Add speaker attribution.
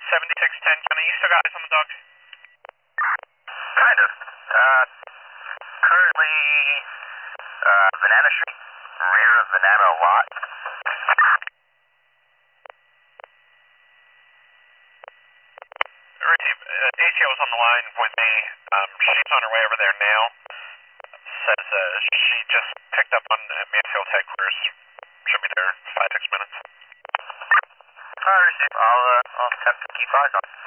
Speaker 1: 7610, Johnny, you still got eyes on the dog?
Speaker 2: Kind of. Currently, Banana Street, rear of Banana Lot.
Speaker 1: ACO is on the line with me. She's on her way over there now. Says she just picked up on Mansfield headquarters. Should be there in 5-6 minutes.
Speaker 2: Alright, Steve. I'll have to keep eyes on it.